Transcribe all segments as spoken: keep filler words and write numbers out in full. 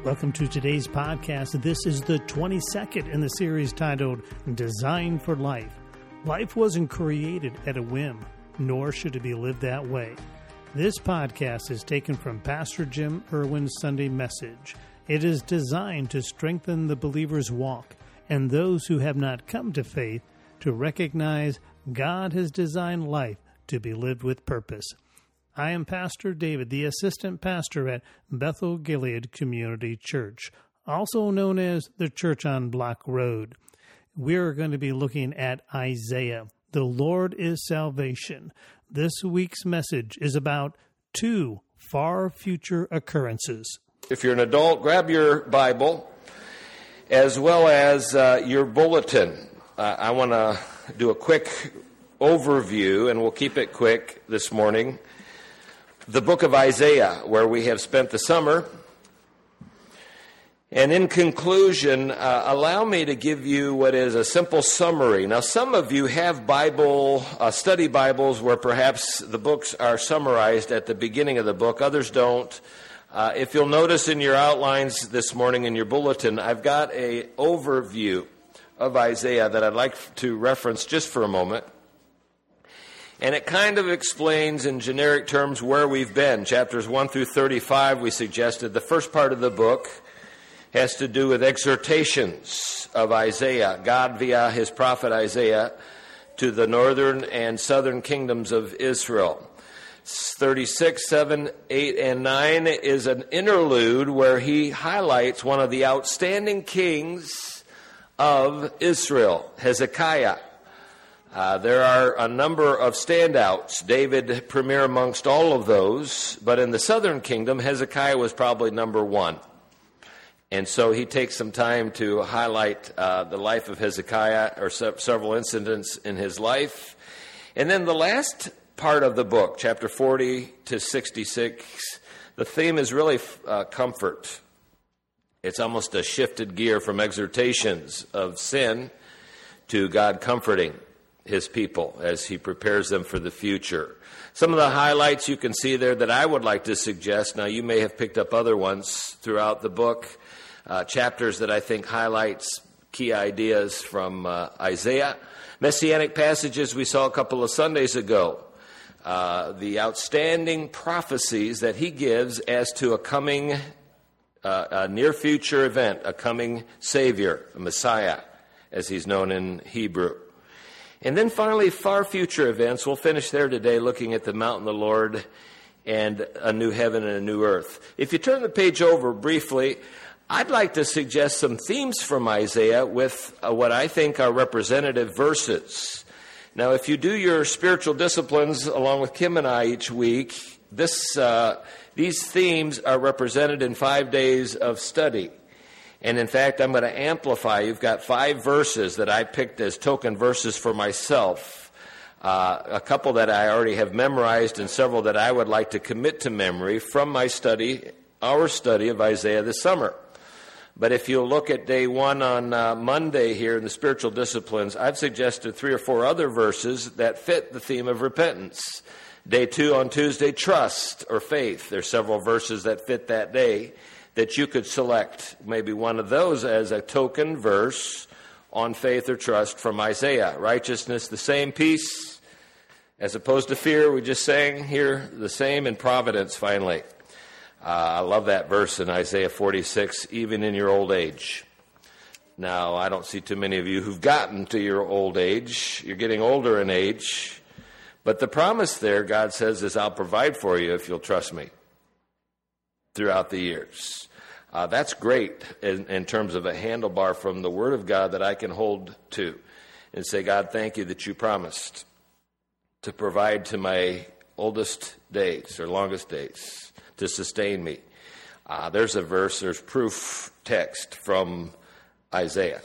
Welcome to today's podcast. This is the twenty-second in the series titled Design for Life. Life wasn't created at a whim, nor should it be lived that way. This podcast is taken from Pastor Jim Irwin's Sunday message. It is designed to strengthen the believer's walk and those who have not come to faith to recognize God has designed life to be lived with purpose. I am Pastor David, the assistant pastor at Bethel Gilead Community Church, also known as the Church on Block Road. We're going to be looking at Isaiah. The Lord is salvation. This week's message is about two far future occurrences. If you're an adult, grab your Bible as well as uh, your bulletin. Uh, I want to do a quick overview, and we'll keep it quick this morning. The book of Isaiah, where we have spent the summer. And in conclusion, uh, allow me to give you what is a simple summary. Now, some of you have Bible, uh, study Bibles where perhaps the books are summarized at the beginning of the book. Others don't. Uh, if you'll notice in your outlines this morning in your bulletin, I've got an overview of Isaiah that I'd like to reference just for a moment. And it kind of explains in generic terms where we've been. Chapters one through thirty-five, we suggested. The first part of the book has to do with exhortations of Isaiah, God via his prophet Isaiah, to the northern and southern kingdoms of Israel. thirty-six, seven, eight, and nine is an interlude where he highlights one of the outstanding kings of Israel, Hezekiah. Uh, there are a number of standouts. David premier amongst all of those, but in the southern kingdom, Hezekiah was probably number one. And so he takes some time to highlight uh, the life of Hezekiah, or se- several incidents in his life. And then the last part of the book, chapter forty to sixty-six, the theme is really uh, comfort. It's almost a shifted gear from exhortations of sin to God comforting his people as he prepares them for the future. Some of the highlights you can see there that I would like to suggest, now you may have picked up other ones throughout the book, uh, chapters that I think highlights key ideas from uh, Isaiah. Messianic passages we saw a couple of Sundays ago. Uh, the outstanding prophecies that he gives as to a coming, uh, a near future event, a coming Savior, a Messiah, as he's known in Hebrew. And then finally, far future events. We'll finish there today looking at the mountain of the Lord and a new heaven and a new earth. If you turn the page over briefly, I'd like to suggest some themes from Isaiah with uh, what I think are representative verses. Now, if you do your spiritual disciplines along with Kim and I each week, this uh, these themes are represented in five days of study. And in fact, I'm going to amplify. You've got five verses that I picked as token verses for myself. Uh, a couple that I already have memorized and several that I would like to commit to memory from my study, our study of Isaiah this summer. But if you'll look at day one on uh, Monday here in the spiritual disciplines, I've suggested three or four other verses that fit the theme of repentance. Day two on Tuesday, trust or faith. There's several verses that fit that day that you could select maybe one of those as a token verse on faith or trust from Isaiah. Righteousness, the same. Peace, as opposed to fear, we just sang here, the same. And providence, finally. Uh, I love that verse in Isaiah forty-six, even in your old age. Now, I don't see too many of you who've gotten to your old age. You're getting older in age. But the promise there, God says, is I'll provide for you if you'll trust me throughout the years. Uh, that's great in, in terms of a handlebar from the Word of God that I can hold to and say, God, thank you that you promised to provide to my oldest days or longest days to sustain me. Uh, there's a verse, there's proof text from Isaiah.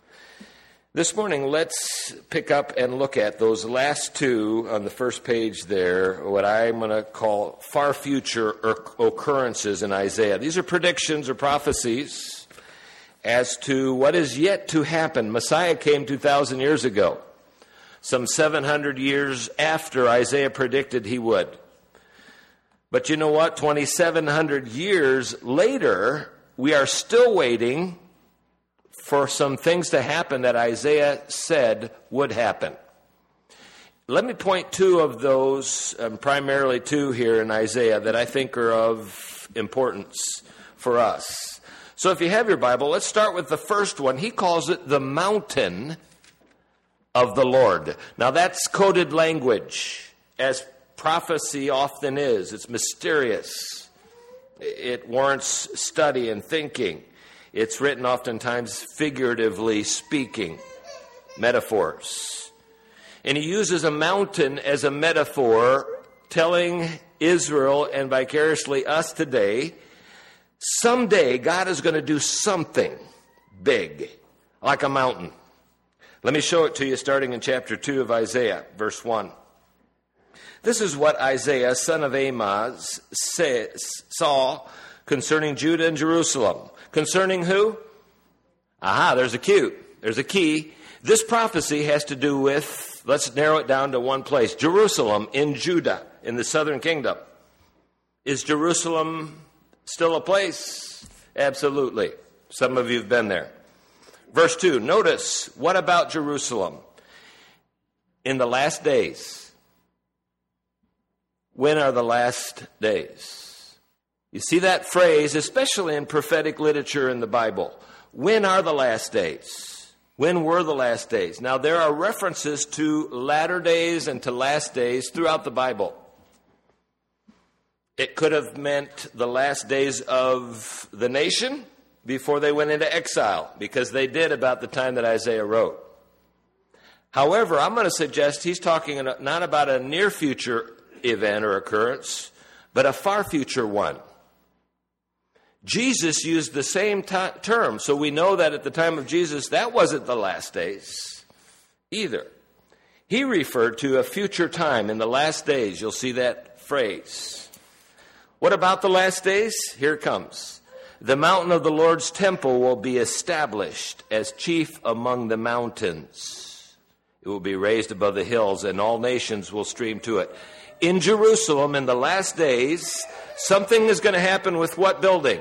This morning, let's pick up and look at those last two on the first page there, what I'm going to call far future occurrences in Isaiah. These are predictions or prophecies as to what is yet to happen. Messiah came two thousand years ago, some seven hundred years after Isaiah predicted he would. But you know what? twenty-seven hundred years later, we are still waiting for some things to happen that Isaiah said would happen. Let me point two of those, um, primarily two here in Isaiah, that I think are of importance for us. So if you have your Bible, let's start with the first one. He calls it the mountain of the Lord. Now that's coded language, as prophecy often is. It's mysterious. It warrants study and thinking. It's written oftentimes figuratively speaking, metaphors. And he uses a mountain as a metaphor, telling Israel and vicariously us today, someday God is going to do something big, like a mountain. Let me show it to you starting in chapter two of Isaiah, verse one. This is what Isaiah, son of Amoz, says, saw concerning Judah and Jerusalem. Concerning who? Aha, there's a cue. There's a key. This prophecy has to do with, let's narrow it down to one place, Jerusalem in Judah, in the southern kingdom. Is Jerusalem still a place? Absolutely. Some of you have been there. Verse two, notice, what about Jerusalem? In the last days. When are the last days? You see that phrase, especially in prophetic literature in the Bible. When are the last days? When were the last days? Now, there are references to latter days and to last days throughout the Bible. It could have meant the last days of the nation before they went into exile, because they did about the time that Isaiah wrote. However, I'm going to suggest he's talking not about a near future event or occurrence, but a far future one. Jesus used the same t- term, so we know that at the time of Jesus, that wasn't the last days either. He referred to a future time in the last days. You'll see that phrase. What about the last days? Here it comes. The mountain of the Lord's temple will be established as chief among the mountains. It will be raised above the hills, and all nations will stream to it. In Jerusalem, in the last days, something is going to happen with what building?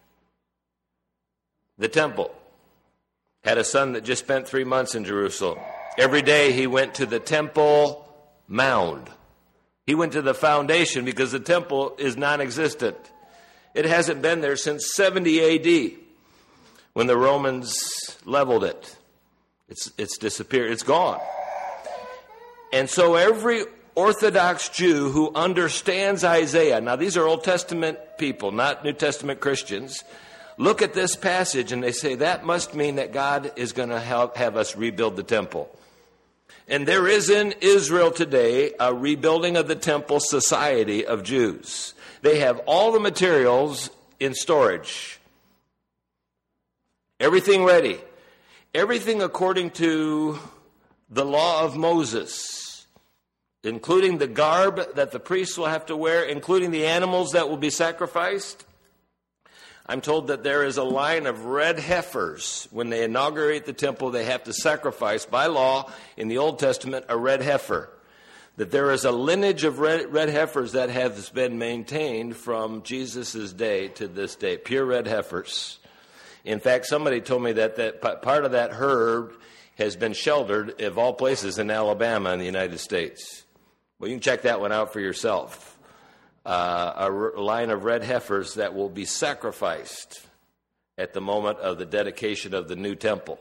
The temple. Had a son that just spent three months in Jerusalem. Every day he went to the temple mound. He went to the foundation because the temple is non-existent. It hasn't been there since seventy A D when the Romans leveled it. It's, it's disappeared. It's gone. And so every Orthodox Jew who understands Isaiah, now these are Old Testament people, not New Testament Christians, look at this passage and they say that must mean that God is going to help have us rebuild the temple. And there is in Israel today a rebuilding of the temple society of Jews. They have all the materials in storage. Everything ready. Everything according to the law of Moses, including the garb that the priests will have to wear, including the animals that will be sacrificed. I'm told that there is a line of red heifers. When they inaugurate the temple, they have to sacrifice, by law, in the Old Testament, a red heifer. That there is a lineage of red, red heifers that has been maintained from Jesus' day to this day. Pure red heifers. In fact, somebody told me that, that part of that herd has been sheltered, of all places, in Alabama in the United States. Well, you can check that one out for yourself. Uh, a r- line of red heifers that will be sacrificed at the moment of the dedication of the new temple.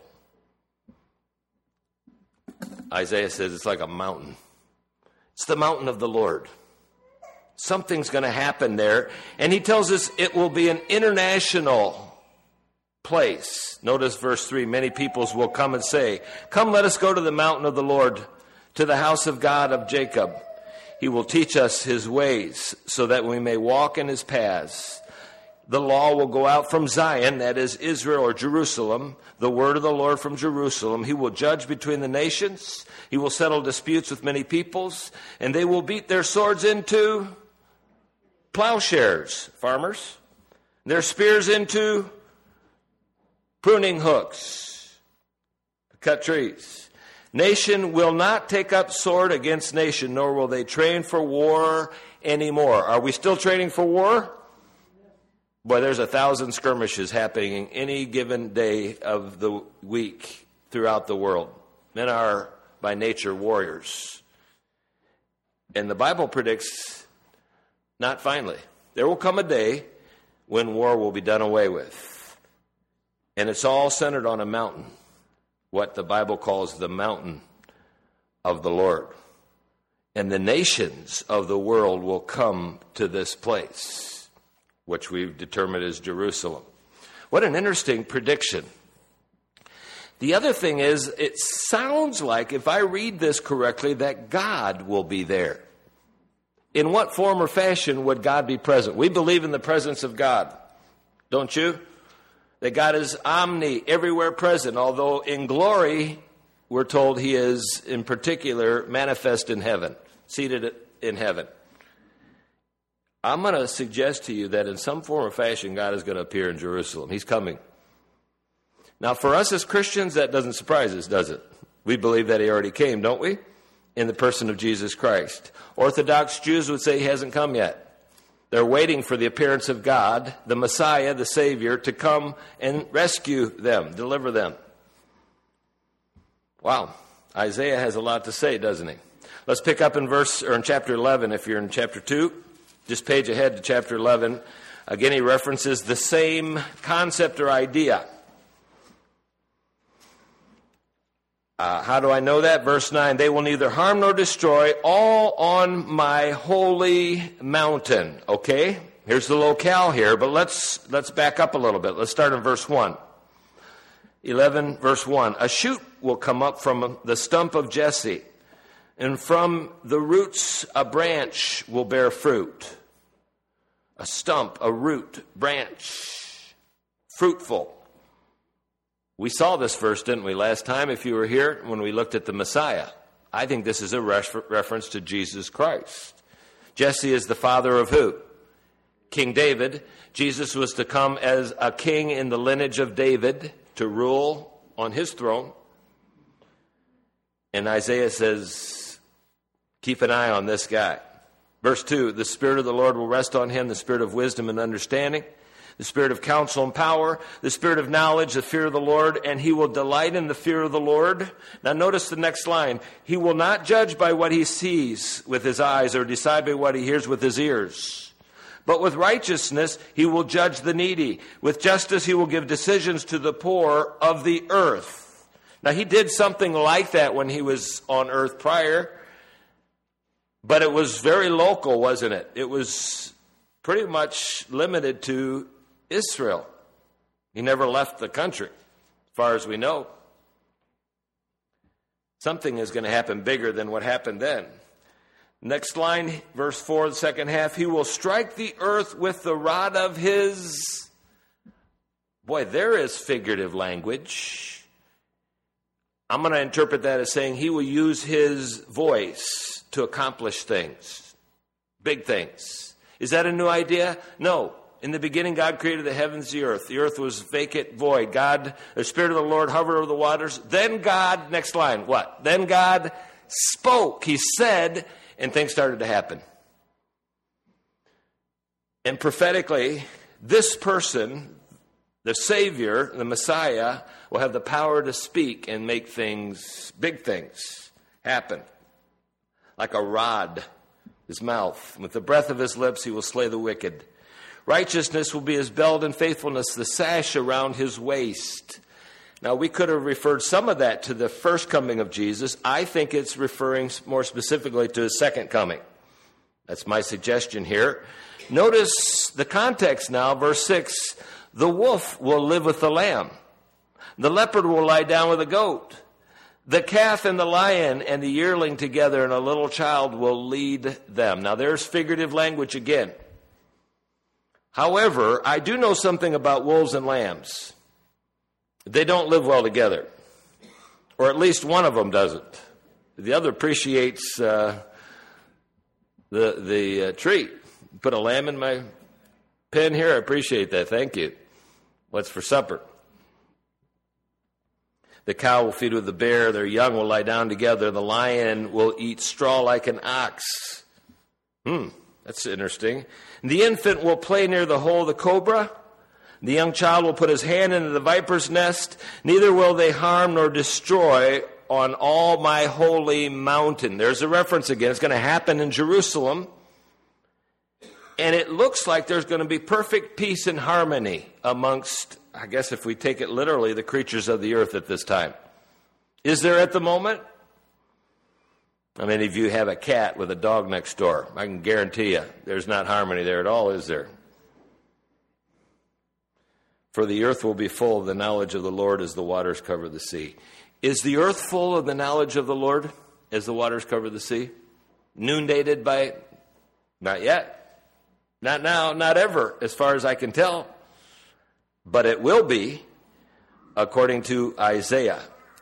Isaiah says it's like a mountain. It's the mountain of the Lord. Something's going to happen there. And he tells us it will be an international place. Notice verse three. Many peoples will come and say, "Come, let us go to the mountain of the Lord, to the house of God of Jacob. He will teach us his ways so that we may walk in his paths. The law will go out from Zion," that is Israel or Jerusalem, "the word of the Lord from Jerusalem. He will judge between the nations. He will settle disputes with many peoples, and they will beat their swords into plowshares," farmers, "their spears into pruning hooks," cut trees. "Nation will not take up sword against nation, nor will they train for war anymore." Are we still training for war? Boy, there's a thousand skirmishes happening any given day of the week throughout the world. Men are, by nature, warriors. And the Bible predicts, not finally. There will come a day when war will be done away with. And it's all centered on a mountain, what the Bible calls the mountain of the Lord. And the nations of the world will come to this place, which we've determined is Jerusalem. What an interesting prediction. The other thing is, it sounds like, if I read this correctly, that God will be there. In what form or fashion would God be present? We believe in the presence of God, don't you? That God is omni, everywhere present, although in glory, we're told he is, in particular, manifest in heaven, seated in heaven. I'm going to suggest to you that in some form or fashion, God is going to appear in Jerusalem. He's coming. Now, for us as Christians, that doesn't surprise us, does it? We believe that he already came, don't we? In the person of Jesus Christ. Orthodox Jews would say he hasn't come yet. They're waiting for the appearance of God, the Messiah, the Savior, to come and rescue them, deliver them. Wow. Isaiah has a lot to say, doesn't he? Let's pick up in verse or in chapter eleven if you're in chapter two. Just page ahead to chapter eleven. Again, he references the same concept or idea. Uh, how do I know that? Verse nine, they will neither harm nor destroy, all on my holy mountain. Okay, here's the locale here, but let's let's back up a little bit. Let's start in verse one. eleven, verse one. A shoot will come up from the stump of Jesse, and from the roots a branch will bear fruit. A stump, a root, branch, fruitful. We saw this verse, didn't we, last time, if you were here, when we looked at the Messiah. I think this is a refer- reference to Jesus Christ. Jesse is the father of who? King David. Jesus was to come as a king in the lineage of David to rule on his throne. And Isaiah says, keep an eye on this guy. Verse two, the Spirit of the Lord will rest on him, the Spirit of wisdom and understanding, the Spirit of counsel and power, the Spirit of knowledge, the fear of the Lord, and he will delight in the fear of the Lord. Now notice the next line. He will not judge by what he sees with his eyes or decide by what he hears with his ears. But with righteousness he will judge the needy. With justice he will give decisions to the poor of the earth. Now he did something like that when he was on earth prior, but it was very local, wasn't it? It was pretty much limited to Israel. He never left the country, as far as we know. Something is going to happen bigger than what happened then. Next line, verse four, the second half. He will strike the earth with the rod of his... Boy, there is figurative language. I'm going to interpret that as saying he will use his voice to accomplish things, big things. Is that a new idea? No. In the beginning, God created the heavens, the earth. The earth was vacant, void. God, the Spirit of the Lord hovered over the waters. Then God, next line, what? Then God spoke. He said, and things started to happen. And prophetically, this person, the Savior, the Messiah, will have the power to speak and make things, big things, happen. Like a rod, his mouth. With the breath of his lips, he will slay the wicked. Righteousness will be his belt, and faithfulness the sash around his waist. Now, we could have referred some of that to the first coming of Jesus. I think it's referring more specifically to his second coming. That's my suggestion here. Notice the context now, verse six. The wolf will live with the lamb. The leopard will lie down with the goat. The calf and the lion and the yearling together, and a little child will lead them. Now, there's figurative language again. However, I do know something about wolves and lambs. They don't live well together, or at least one of them doesn't. The other appreciates uh, the the uh, treat. Put a lamb in my pen here. I appreciate that. Thank you. What's for supper? The cow will feed with the bear. Their young will lie down together. The lion will eat straw like an ox. Hmm. That's interesting. The infant will play near the hole of the cobra. The young child will put his hand into the viper's nest. Neither will they harm nor destroy on all my holy mountain. There's a reference again. It's going to happen in Jerusalem. And it looks like there's going to be perfect peace and harmony amongst, I guess if we take it literally, the creatures of the earth at this time. Is there at the moment? How many of you have a cat with a dog next door? I can guarantee you there's not harmony there at all, is there? For the earth will be full of the knowledge of the Lord as the waters cover the sea. Is the earth full of the knowledge of the Lord as the waters cover the sea? Noondated by? Not yet. Not now, not ever, as far as I can tell. But it will be, according to Isaiah.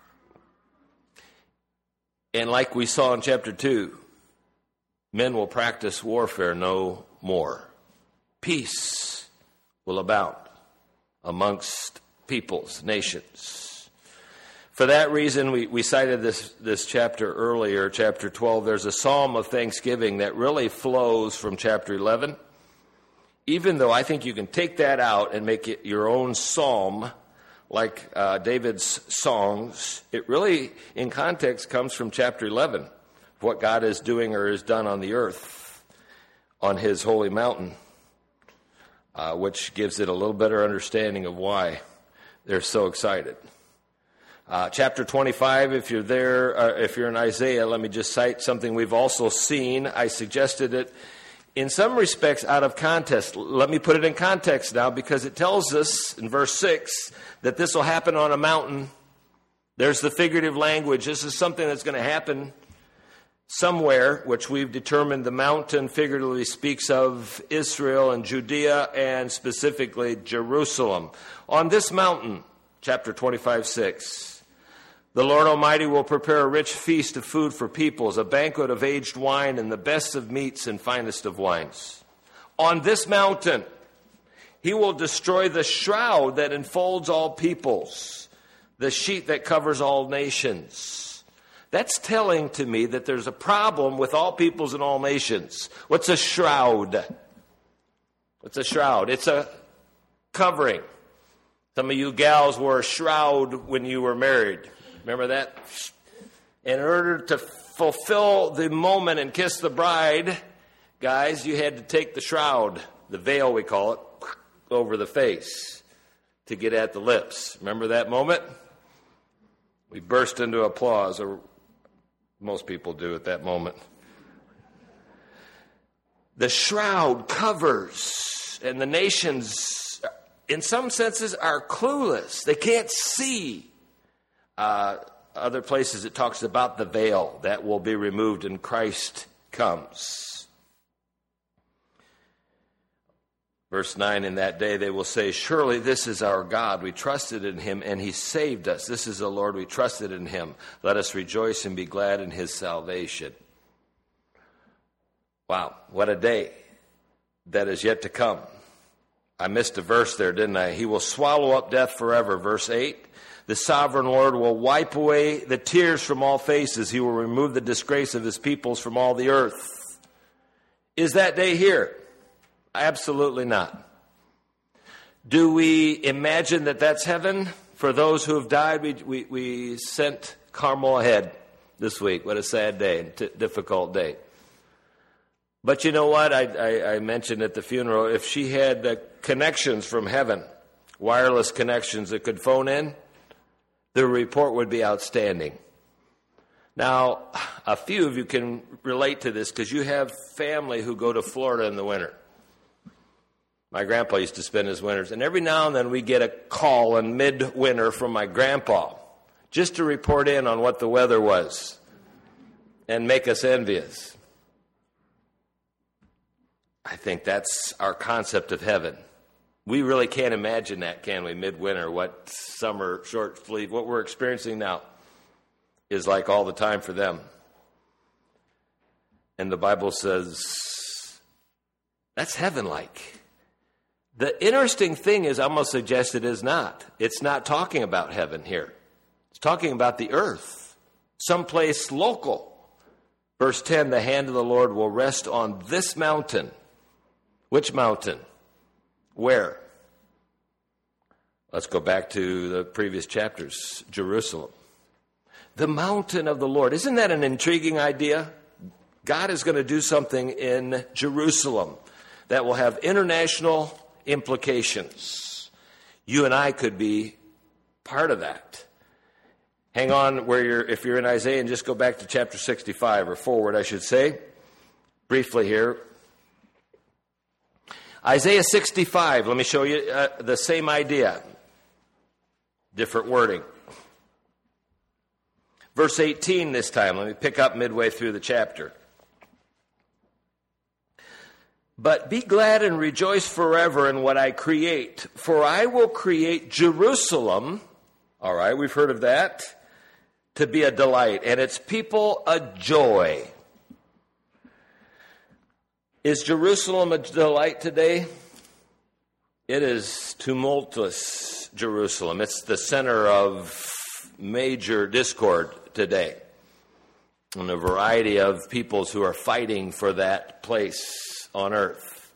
And like we saw in chapter two, men will practice warfare no more. Peace will abound amongst peoples, nations. For that reason, we, we cited this, this chapter earlier, chapter twelve. There's a psalm of thanksgiving that really flows from chapter eleven. Even though I think you can take that out and make it your own psalm, like uh, David's songs, it really, in context, comes from chapter eleven, what God is doing or has done on the earth, on his holy mountain, uh, which gives it a little better understanding of why they're so excited. Uh, chapter twenty-five, if you're there, uh, if you're in Isaiah, let me just cite something we've also seen. I suggested it in some respects out of context. Let me put it in context now, because it tells us in verse six that this will happen on a mountain. There's the figurative language. This is something that's going to happen somewhere, which we've determined the mountain figuratively speaks of Israel and Judea, and specifically Jerusalem. On this mountain, chapter twenty-five, six, the Lord Almighty will prepare a rich feast of food for peoples, a banquet of aged wine and the best of meats and finest of wines. On this mountain, he will destroy the shroud that enfolds all peoples, the sheet that covers all nations. That's telling to me that there's a problem with all peoples and all nations. What's a shroud? What's a shroud? It's a covering. Some of you gals wore a shroud when you were married. Remember that? In order to fulfill the moment and kiss the bride, guys, you had to take the shroud, the veil we call it, over the face to get at the lips. Remember that moment? We burst into applause, or most people do at that moment. The shroud covers, and the nations, in some senses, are clueless. They can't see. Uh, other places it talks about the veil that will be removed and Christ comes. Verse nine, in that day they will say, surely this is our God. We trusted in him and he saved us. This is the Lord. We trusted in him. Let us rejoice and be glad in his salvation. Wow, what a day that is yet to come. I missed a verse there, didn't I? He will swallow up death forever. Verse eight. The sovereign Lord will wipe away the tears from all faces. He will remove the disgrace of his peoples from all the earth. Is that day here? Absolutely not. Do we imagine that that's heaven? For those who have died, we, we, we sent Carmel ahead this week. What a sad day, t- difficult day. But you know what? I, I, I mentioned at the funeral, if she had the connections from heaven, wireless connections that could phone in, the report would be outstanding. Now, a few of you can relate to this because you have family who go to Florida in the winter. My grandpa used to spend his winters, and every now and then we get a call in midwinter from my grandpa just to report in on what the weather was and make us envious. I think that's our concept of heaven. We really can't imagine that, can we, midwinter, what summer short sleeve, what we're experiencing now is like all the time for them. And the Bible says that's heaven-like. The interesting thing is, I'm going to suggest it is not. It's not talking about heaven here. It's talking about the earth, someplace local. Verse ten, the hand of the Lord will rest on this mountain. Which mountain? Where? Let's go back to the previous chapters. Jerusalem. The mountain of the Lord. Isn't that an intriguing idea? God is going to do something in Jerusalem that will have international implications. You and I could be part of that. Hang on where you're, if you're in Isaiah, and just go back to chapter sixty-five, or forward, I should say, briefly here. Isaiah sixty-five, let me show you uh, the same idea. Different wording. Verse eighteen this time. Let me pick up midway through the chapter. But be glad and rejoice forever in what I create, for I will create Jerusalem, all right, we've heard of that, to be a delight, and its people a joy. Is Jerusalem a delight today? It is tumultuous Jerusalem. It's the center of major discord today, and a variety of peoples who are fighting for that place on earth.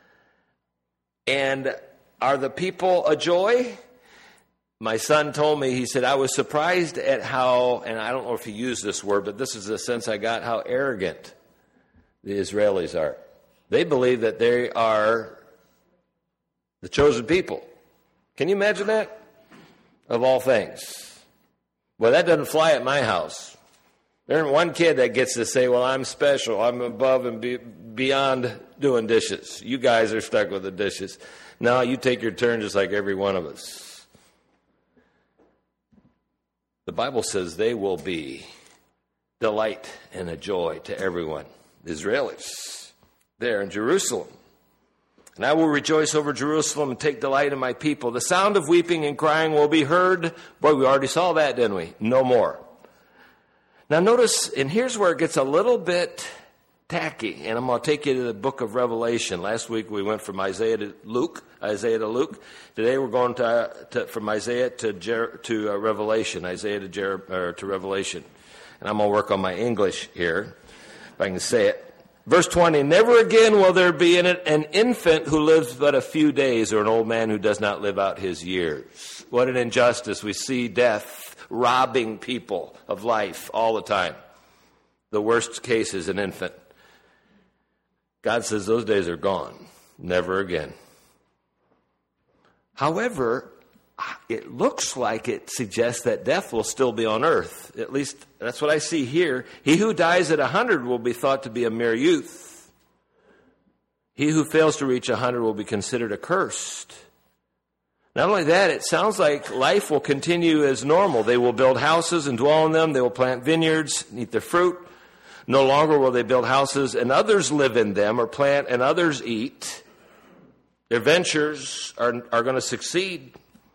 And are the people a joy? My son told me, he said, I was surprised at how, and I don't know if he used this word, but this is the sense I got, how arrogant the Israelis are. They believe that they are the chosen people. Can you imagine that? Of all things. Well, that doesn't fly at my house. There isn't one kid that gets to say, well, I'm special. I'm above and be, beyond doing dishes. You guys are stuck with the dishes. No, you take your turn just like every one of us. The Bible says they will be delight and a joy to everyone. The Israelis there in Jerusalem. And I will rejoice over Jerusalem and take delight in my people. The sound of weeping and crying will be heard. Boy, we already saw that, didn't we? No more. Now notice, and here's where it gets a little bit tacky, and I'm going to take you to the book of Revelation. Last week we went from Isaiah to Luke, Isaiah to Luke. Today we're going to, to from Isaiah to Jer, to uh, Revelation, Isaiah to Jer, or to Revelation. And I'm going to work on my English here, if I can say it. Verse twenty, never again will there be in it an infant who lives but a few days, or an old man who does not live out his years. What an injustice. We see death robbing people of life all the time. The worst case is an infant. God says those days are gone. Never again. However, it looks like it suggests that death will still be on earth. At least that's what I see here. He who dies at a hundred will be thought to be a mere youth. He who fails to reach a hundred will be considered accursed. Not only that, it sounds like life will continue as normal. They will build houses and dwell in them. They will plant vineyards and eat their fruit. No longer will they build houses and others live in them, or plant and others eat. Their ventures are, are going to succeed.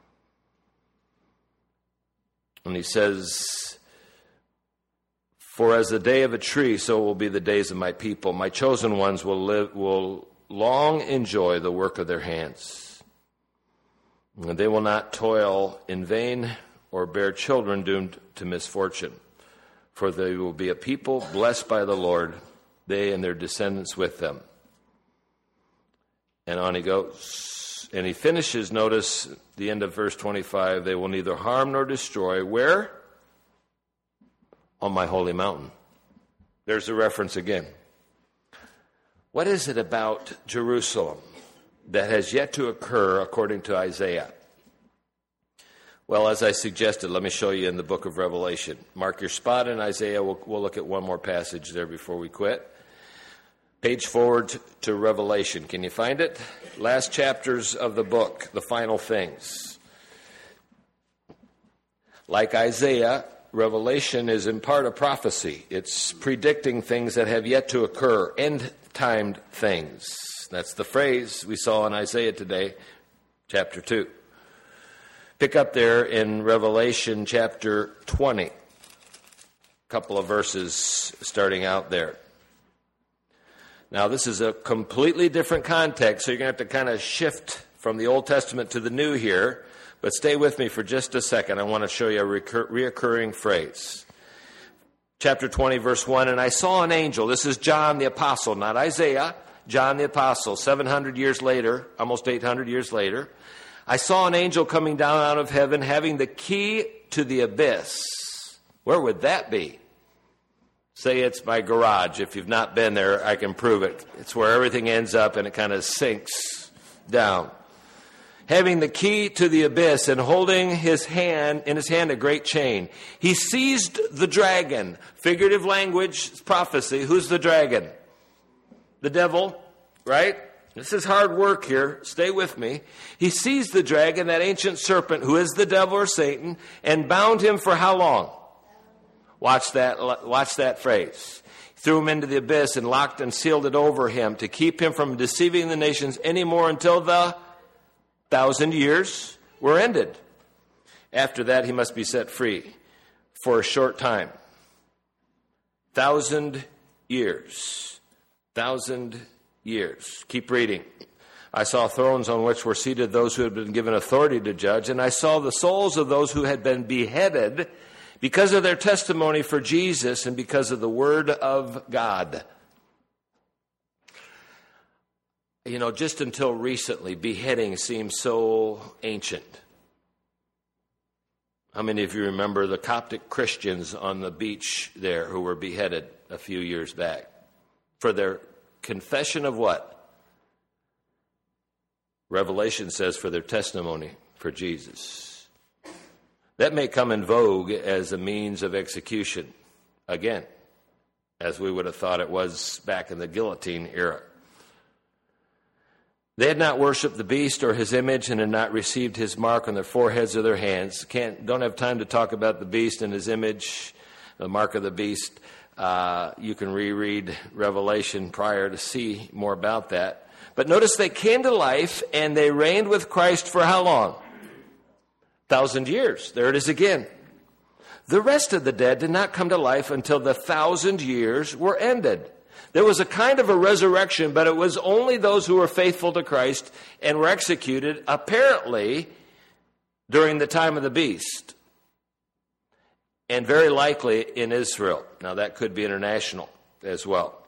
And he says, for as the day of a tree, so will be the days of my people. My chosen ones will live, will long enjoy the work of their hands. And they will not toil in vain or bear children doomed to misfortune. For they will be a people blessed by the Lord, they and their descendants with them. And on he goes. And he finishes, notice the end of verse twenty-five, they will neither harm nor destroy. Where? On my holy mountain. There's the reference again. What is it about Jerusalem that has yet to occur according to Isaiah? Well, as I suggested, let me show you in the book of Revelation. Mark your spot in Isaiah. We'll, we'll look at one more passage there before we quit. Page forward to, to Revelation. Can you find it? Last chapters of the book, the final things. Like Isaiah, Revelation is in part a prophecy. It's predicting things that have yet to occur, end-timed things. That's the phrase we saw in Isaiah today, chapter two. Pick up there in Revelation chapter twenty. A couple of verses starting out there. Now, this is a completely different context, so you're going to have to kind of shift from the Old Testament to the New here. But stay with me for just a second. I want to show you a recur- reoccurring phrase. Chapter twenty, verse one, and I saw an angel. This is John the Apostle, not Isaiah. John the Apostle, seven hundred years later, almost eight hundred years later, I saw an angel coming down out of heaven having the key to the abyss. Where would that be? Say it's my garage. If you've not been there, I can prove it. It's where everything ends up and it kind of sinks down. Having the key to the abyss and holding his hand in his hand a great chain. He seized the dragon. Figurative language, prophecy. Who's the dragon? The devil, right? This is hard work here. Stay with me. He seized the dragon, that ancient serpent who is the devil or Satan, and bound him for how long? Watch that, watch that phrase. He threw him into the abyss and locked and sealed it over him to keep him from deceiving the nations anymore until the thousand years were ended. After that, he must be set free for a short time. Thousand years. Thousand years. Keep reading. I saw thrones on which were seated those who had been given authority to judge, and I saw the souls of those who had been beheaded because of their testimony for Jesus and because of the word of God. You know, just until recently, beheading seemed so ancient. How many of you remember the Coptic Christians on the beach there who were beheaded a few years back for their confession of what? Revelation says for their testimony for Jesus. That may come in vogue as a means of execution again, as we would have thought it was back in the guillotine era. They had not worshipped the beast or his image and had not received his mark on their foreheads or their hands. Can't, don't have time to talk about the beast and his image, the mark of the beast. Uh, you can reread Revelation prior to see more about that. But notice they came to life and they reigned with Christ for how long? Thousand years. There it is again. The rest of the dead did not come to life until the thousand years were ended. There was a kind of a resurrection, but it was only those who were faithful to Christ and were executed, apparently, during the time of the beast. And very likely in Israel. Now, that could be international as well.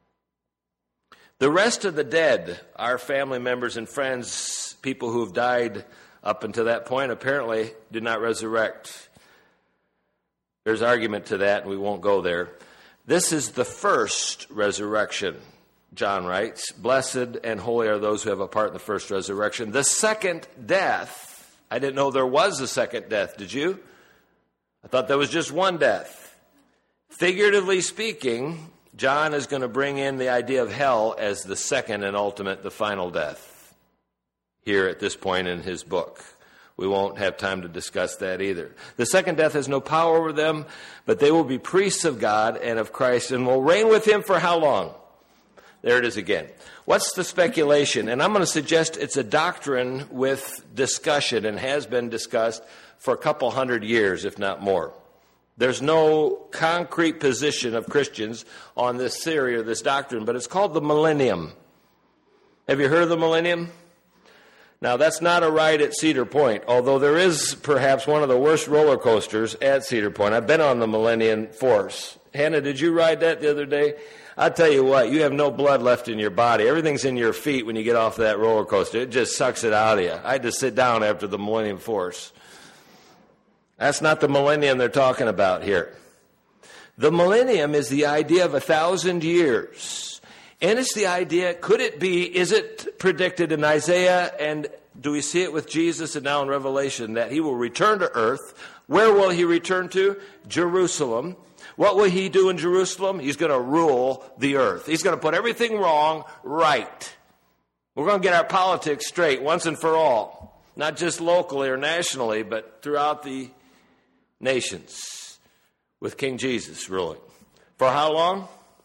The rest of the dead, our family members and friends, people who have died up until that point, apparently did not resurrect. There's argument to that, and we won't go there. This is the first resurrection, John writes. Blessed and holy are those who have a part in the first resurrection. The second death, I didn't know there was a second death, did you? I thought there was just one death. Figuratively speaking, John is going to bring in the idea of hell as the second and ultimate, the final death, here at this point in his book. We won't have time to discuss that either. The second death has no power over them, but they will be priests of God and of Christ and will reign with him for how long? There it is again. What's the speculation? And I'm going to suggest it's a doctrine with discussion and has been discussed for a couple hundred years, if not more. There's no concrete position of Christians on this theory or this doctrine, but it's called the millennium. Have you heard of the millennium? Now, that's not a ride at Cedar Point, although there is perhaps one of the worst roller coasters at Cedar Point. I've been on the Millennium Force. Hannah, did you ride that the other day? I'll tell you what, you have no blood left in your body. Everything's in your feet when you get off that roller coaster. It just sucks it out of you. I had to sit down after the Millennium Force. That's not the millennium they're talking about here. The millennium is the idea of a thousand years. And it's the idea, could it be, is it predicted in Isaiah, and do we see it with Jesus and now in Revelation, that he will return to earth? Where will he return to? Jerusalem. What will he do in Jerusalem? He's going to rule the earth. He's going to put everything wrong right. We're going to get our politics straight once and for all. Not just locally or nationally, but throughout the nations. With King Jesus ruling. For how long?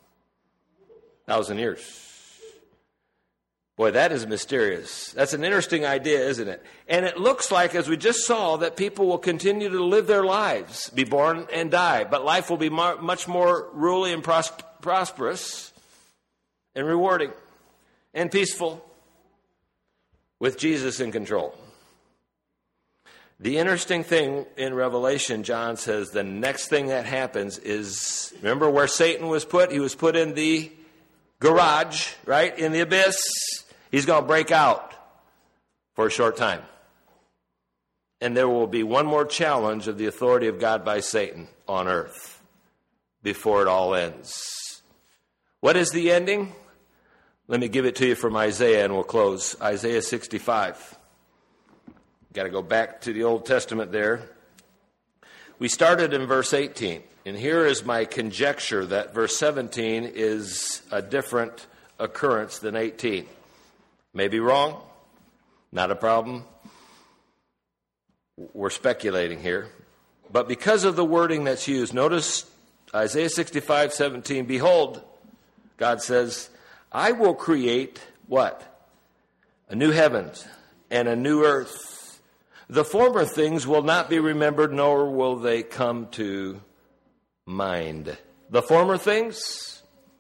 Thousand years. Boy, that is mysterious. That's an interesting idea, isn't it? And it looks like, as we just saw, that people will continue to live their lives, be born and die. But life will be mar- much more ruly and pros- prosperous and rewarding and peaceful with Jesus in control. The interesting thing in Revelation, John says the next thing that happens is, remember where Satan was put? He was put in the garage, right, in the abyss. He's going to break out for a short time. And there will be one more challenge of the authority of God by Satan on earth before it all ends. What is the ending? Let me give it to you from Isaiah and we'll close. Isaiah sixty-five. Got to go back to the Old Testament there. We started in verse eighteen. And here is my conjecture that verse seventeen is a different occurrence than eighteen. Maybe wrong. Not a problem. We're speculating here. But because of the wording that's used, notice Isaiah sixty-five seventeen. Behold, God says, I will create what? A new heavens and a new earth. The former things will not be remembered, nor will they come to mind. The former things?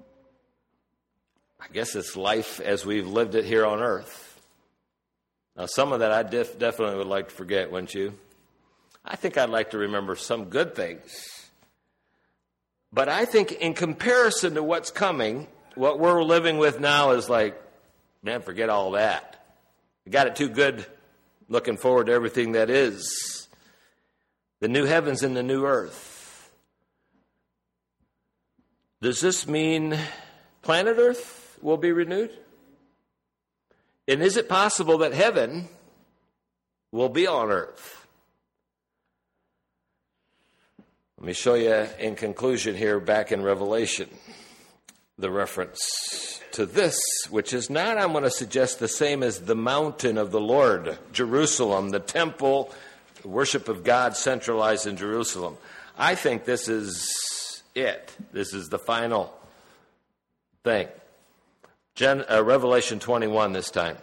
I guess it's life as we've lived it here on earth. Now, some of that I def- definitely would like to forget, wouldn't you? I think I'd like to remember some good things. But I think in comparison to what's coming, what we're living with now is like, man, forget all that. We got it too good looking forward to everything that is. The new heavens and the new earth. Does this mean planet Earth will be renewed? And is it possible that heaven will be on earth? Let me show you in conclusion here back in Revelation the reference to this, which is not, I'm going to suggest, the same as the mountain of the Lord, Jerusalem, the temple, the worship of God centralized in Jerusalem. I think this is it. This is the final thing. Gen, uh, Revelation twenty-one this time.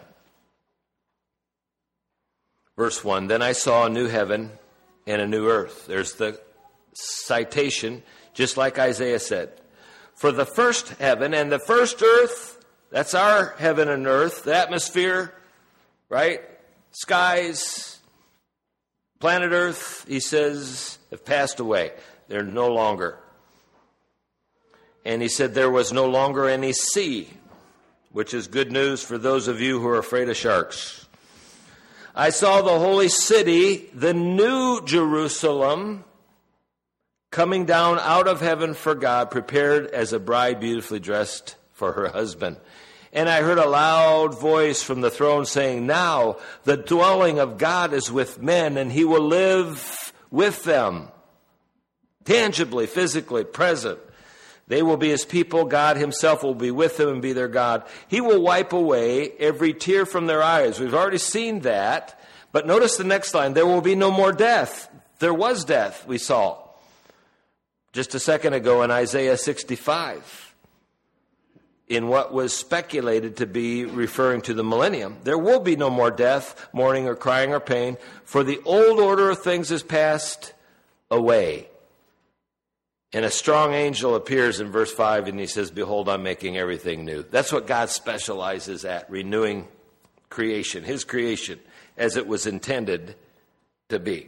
Verse one, then I saw a new heaven and a new earth. There's the citation, just like Isaiah said. For the first heaven and the first earth, that's our heaven and earth, the atmosphere, right? Skies, planet Earth, he says, have passed away. They're no longer. And he said there was no longer any sea, which is good news for those of you who are afraid of sharks. I saw the holy city, the new Jerusalem, coming down out of heaven for God, prepared as a bride beautifully dressed for her husband. And I heard a loud voice from the throne saying, now the dwelling of God is with men, and he will live with them, tangibly, physically, present. They will be his people. God himself will be with them and be their God. He will wipe away every tear from their eyes. We've already seen that. But notice the next line. There will be no more death. There was death, we saw just a second ago in Isaiah sixty-five. In what was speculated to be referring to the millennium. There will be no more death, mourning, or crying, or pain, for the old order of things is passed away. And a strong angel appears in verse five, and he says, behold, I'm making everything new. That's what God specializes at, renewing creation, his creation, as it was intended to be.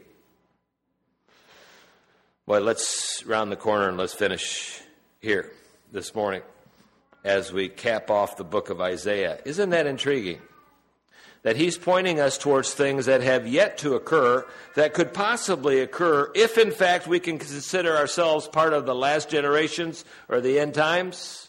Well, let's round the corner and let's finish here this morning as we cap off the book of Isaiah. Isn't that intriguing? That he's pointing us towards things that have yet to occur, that could possibly occur if, in fact, we can consider ourselves part of the last generations or the end times.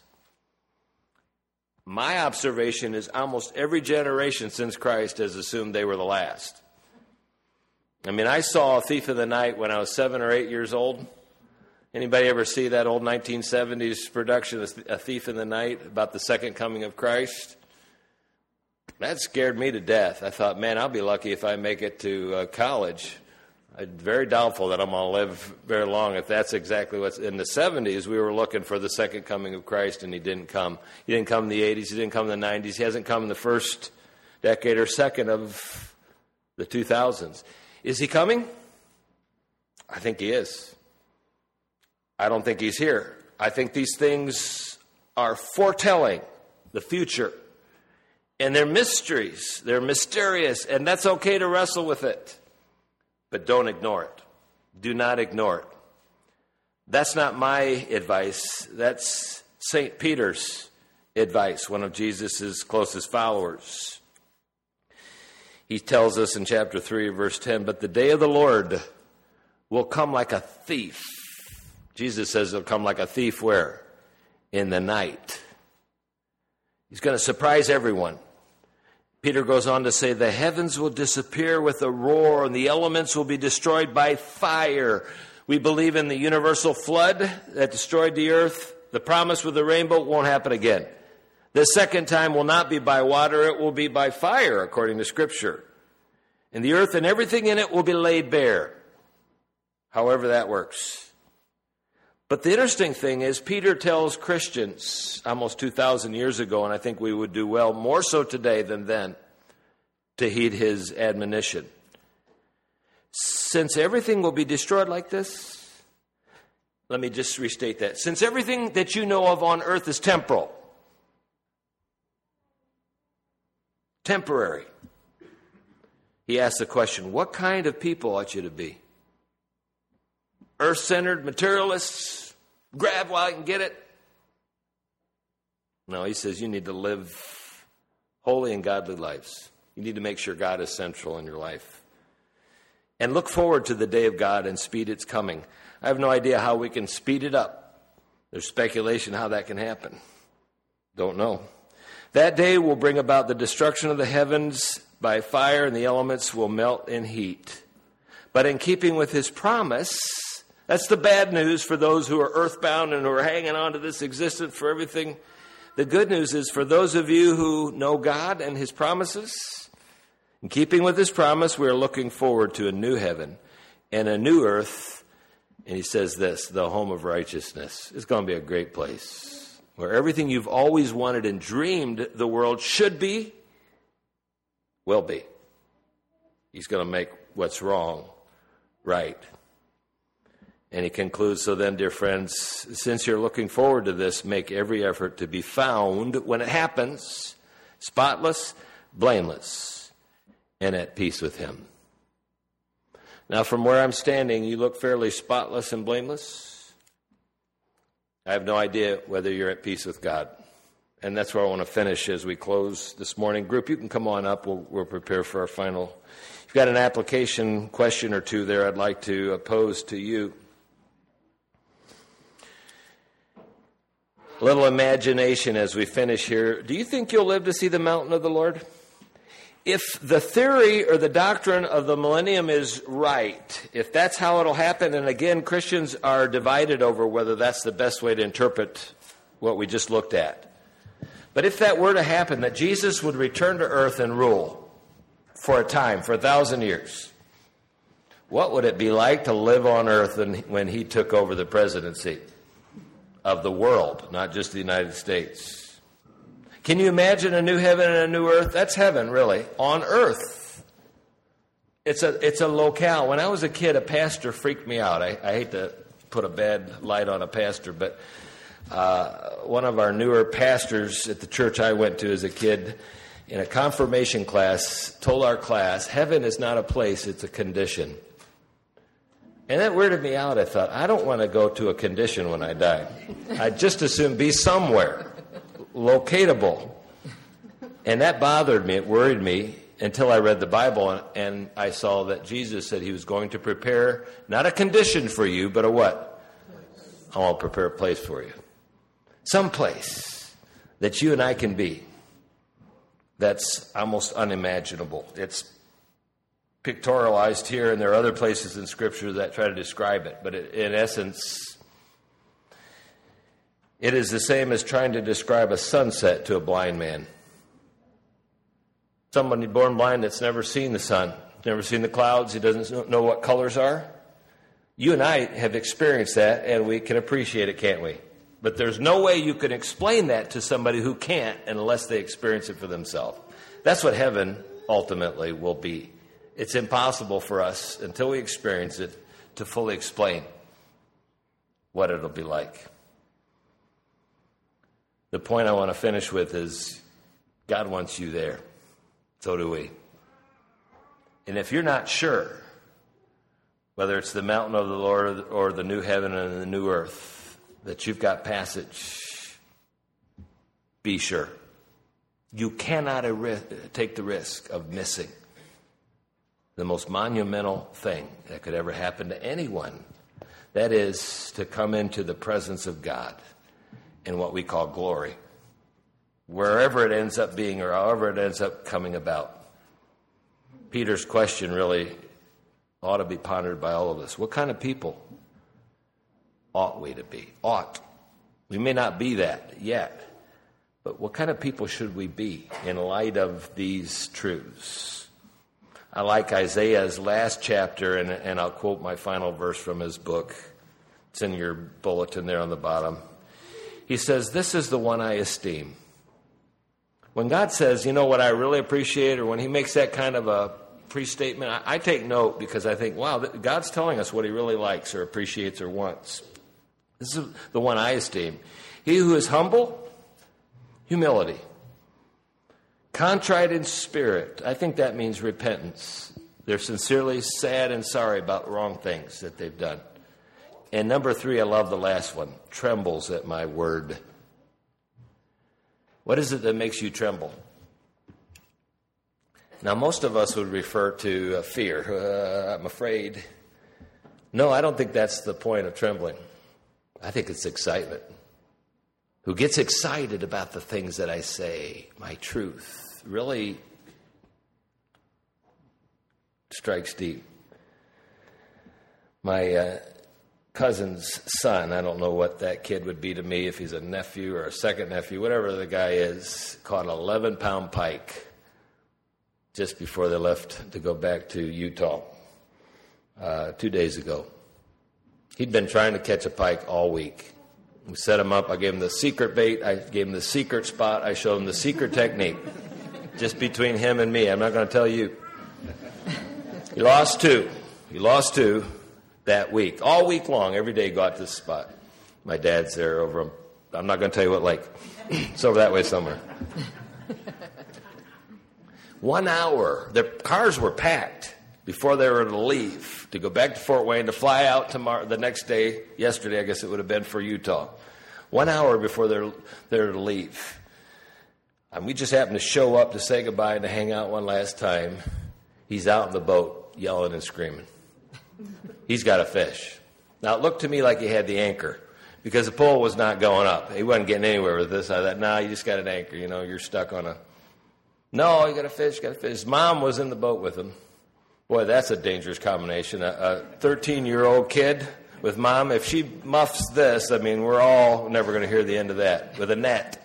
My observation is almost every generation since Christ has assumed they were the last. I mean, I saw A Thief in the Night when I was seven or eight years old. Anybody ever see that old nineteen seventies production, A Thief in the Night, about the second coming of Christ? That scared me to death. I thought, man, I'll be lucky if I make it to uh, college. I'm very doubtful that I'm going to live very long if that's exactly what's... In the seventies, we were looking for the second coming of Christ, and he didn't come. He didn't come in the eighties. He didn't come in the nineties. He hasn't come in the first decade or second of the two thousands. Is he coming? I think he is. I don't think he's here. I think these things are foretelling the future. And they're mysteries. They're mysterious. And that's okay to wrestle with it. But don't ignore it. Do not ignore it. That's not my advice. That's Saint Peter's advice, one of Jesus' closest followers. He tells us in chapter three, verse ten, but the day of the Lord will come like a thief. Jesus says it'll come like a thief where? In the night. He's going to surprise everyone. Peter goes on to say, the heavens will disappear with a roar, and the elements will be destroyed by fire. We believe in the universal flood that destroyed the earth. The promise with the rainbow won't happen again. The second time will not be by water, it will be by fire, according to Scripture. And the earth and everything in it will be laid bare. However that works. But the interesting thing is, Peter tells Christians almost two thousand years ago, and I think we would do well, more so today than then, to heed his admonition. Since everything will be destroyed like this, let me just restate that. Since everything that you know of on earth is temporal, temporary, he asks the question, what kind of people ought you to be? Earth-centered materialists, grab while I can get it? No, he says you need to live holy and godly lives. You need to make sure God is central in your life. And look forward to the day of God and speed its coming. I have no idea how we can speed it up. There's speculation how that can happen. Don't know. That day will bring about the destruction of the heavens by fire, and the elements will melt in heat. But in keeping with his promise, that's the bad news for those who are earthbound and who are hanging on to this existence for everything. The good news is for those of you who know God and his promises, in keeping with his promise, we are looking forward to a new heaven and a new earth. And he says this, the home of righteousness. It's going to be a great place where everything you've always wanted and dreamed the world should be, will be. He's going to make what's wrong right. And he concludes, so then, dear friends, since you're looking forward to this, make every effort to be found when it happens, spotless, blameless, and at peace with him. Now, from where I'm standing, you look fairly spotless and blameless. I have no idea whether you're at peace with God. And that's where I want to finish as we close this morning. Group, you can come on up. We'll, we'll prepare for our final. You've got an application question or two there I'd like to pose to you. A little imagination as we finish here. Do you think you'll live to see the mountain of the Lord? If the theory or the doctrine of the millennium is right, if that's how it'll happen, and again, Christians are divided over whether that's the best way to interpret what we just looked at. But if that were to happen, that Jesus would return to earth and rule for a time, for a thousand years, what would it be like to live on earth when he took over the presidency of the world, not just the United States? Can you imagine a new heaven and a new earth? That's heaven, really, on earth. It's a it's a locale. When I was a kid, a pastor freaked me out. I, I hate to put a bad light on a pastor, but uh, one of our newer pastors at the church I went to as a kid, in a confirmation class, told our class, heaven is not a place, it's a condition. And that weirded me out. I thought, I don't want to go to a condition when I die. I'd just as soon be somewhere, locatable. And that bothered me. It worried me until I read the Bible and, and I saw that Jesus said he was going to prepare not a condition for you, but a what? I want to prepare a place for you. Some place that you and I can be. That's almost unimaginable. It's pictorialized here, and there are other places in Scripture that try to describe it. But it, in essence, it is the same as trying to describe a sunset to a blind man. Somebody born blind that's never seen the sun, never seen the clouds, he doesn't know what colors are. You and I have experienced that, and we can appreciate it, can't we? But there's no way you can explain that to somebody who can't unless they experience it for themselves. That's what heaven ultimately will be. It's impossible for us, until we experience it, to fully explain what it'll be like. The point I want to finish with is God wants you there. So do we. And if you're not sure whether it's the mountain of the Lord or the new heaven and the new earth, that you've got passage, be sure. You cannot er- take the risk of missing the most monumental thing that could ever happen to anyone. That is to come into the presence of God in what we call glory, wherever it ends up being or however it ends up coming about. Peter's question really ought to be pondered by all of us. What kind of people ought we to be? Ought. We may not be that yet, but what kind of people should we be in light of these truths? I like Isaiah's last chapter, and, and I'll quote my final verse from his book. It's in your bulletin there on the bottom. He says, "This is the one I esteem." When God says, you know what I really appreciate, or when he makes that kind of a pre-statement, I, I take note because I think, wow, God's telling us what he really likes or appreciates or wants. This is the one I esteem. He who is humble, humility. Contrite in spirit, I think that means repentance. They're sincerely sad and sorry about wrong things that they've done. And number three, I love the last one, trembles at my word. What is it that makes you tremble? Now, most of us would refer to uh, fear. Uh, I'm afraid. No, I don't think that's the point of trembling. I think it's excitement. Who gets excited about the things that I say, my truth, really strikes deep. My uh, cousin's son, I don't know what that kid would be to me, if he's a nephew or a second nephew, whatever the guy is, caught an eleven-pound pike just before they left to go back to Utah uh, two days ago. He'd been trying to catch a pike all week. We set him up. I gave him the secret bait. I gave him the secret spot. I showed him the secret technique. Just between him and me. I'm not going to tell you. He lost two. He lost two that week. All week long, every day, go out to this spot. My dad's there over him. I'm not going to tell you what lake. It's over that way somewhere. One hour. Their cars were packed before they were to leave, to go back to Fort Wayne, to fly out tomorrow, the next day, yesterday, I guess it would have been for Utah. One hour before they're, they're to leave. And we just happened to show up to say goodbye and to hang out one last time. He's out in the boat, yelling and screaming. He's got a fish. Now, it looked to me like he had the anchor, because the pole was not going up. He wasn't getting anywhere with this. I thought, nah, you just got an anchor. You know, you're stuck on a... No, you got a fish, got a fish. His mom was in the boat with him. Boy, that's a dangerous combination. A thirteen-year-old kid with mom, if she muffs this, I mean, we're all never going to hear the end of that, with a net.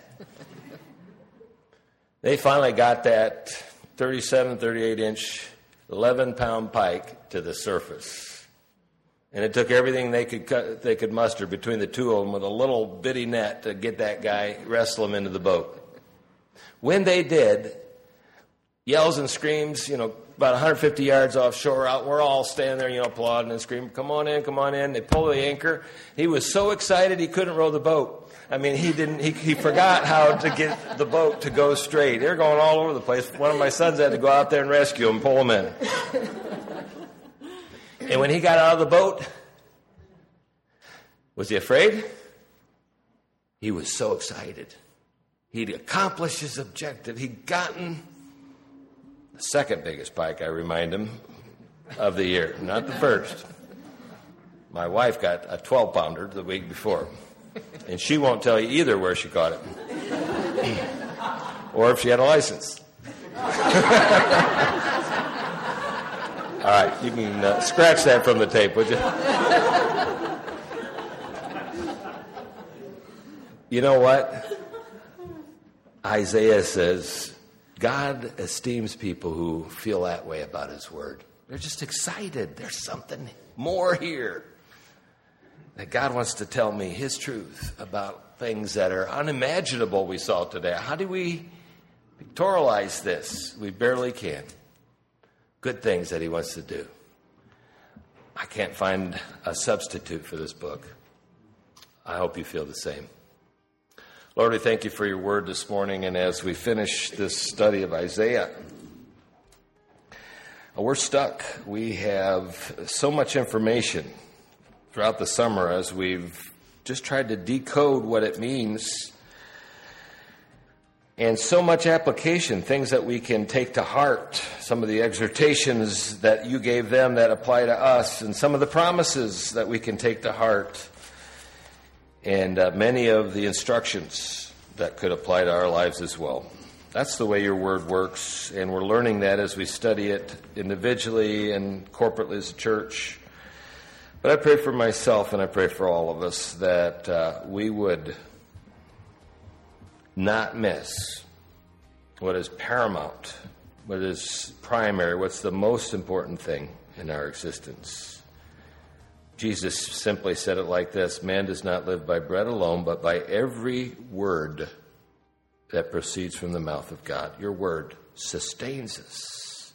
They finally got that thirty-seven, thirty-eight inch, eleven-pound pike to the surface. And it took everything they could cut, they could muster between the two of them with a little bitty net to get that guy, wrestle him into the boat. When they did, yells and screams, you know, about one hundred fifty yards offshore out. We're all standing there, you know, applauding and screaming, come on in, come on in. They pull the anchor. He was so excited he couldn't row the boat. I mean, he didn't. He, he forgot how to get the boat to go straight. They're going all over the place. One of my sons had to go out there and rescue him, pull him in. And when he got out of the boat, was he afraid? He was so excited. He'd accomplished his objective. He'd gotten the second biggest pike, I remind him, of the year, not the first. My wife got a twelve-pounder the week before, and she won't tell you either where she caught it or if she had a license. All right, you can uh, scratch that from the tape, would you? You know what? Isaiah says, God esteems people who feel that way about his word. They're just excited. There's something more here. That God wants to tell me his truth about things that are unimaginable we saw today. How do we pictorialize this? We barely can. Good things that he wants to do. I can't find a substitute for this book. I hope you feel the same. Lord, we thank you for your word this morning, and as we finish this study of Isaiah, we're stuck. We have so much information throughout the summer as we've just tried to decode what it means and so much application, things that we can take to heart, some of the exhortations that you gave them that apply to us, and some of the promises that we can take to heart, and uh, many of the instructions that could apply to our lives as well. That's the way your word works, and we're learning that as we study it individually and corporately as a church. But I pray for myself, and I pray for all of us, that uh, we would not miss what is paramount, what is primary, what's the most important thing in our existence. Jesus simply said it like this: man does not live by bread alone, but by every word that proceeds from the mouth of God. Your word sustains us.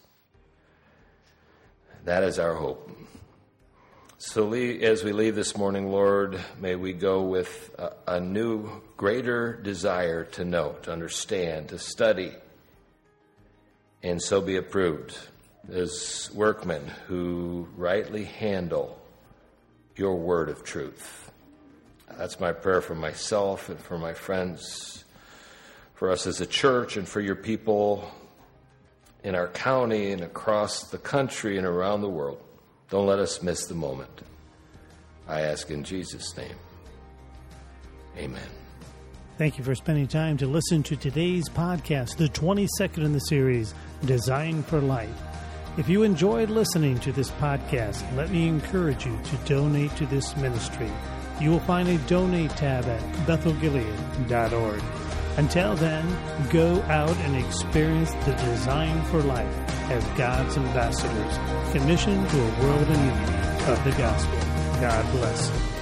That is our hope. So as we leave this morning, Lord, may we go with a, a new, greater desire to know, to understand, to study, and so be approved as workmen who rightly handle your word of truth. That's my prayer for myself and for my friends, for us as a church, and for your people in our county and across the country and around the world. Don't let us miss the moment. I ask in Jesus' name. Amen. Thank you for spending time to listen to today's podcast, the twenty-second in the series, Design for Life. If you enjoyed listening to this podcast, let me encourage you to donate to this ministry. You will find a donate tab at bethel gilead dot org. Until then, go out and experience the design for life as God's ambassadors, commissioned to a world in need of the gospel. God bless.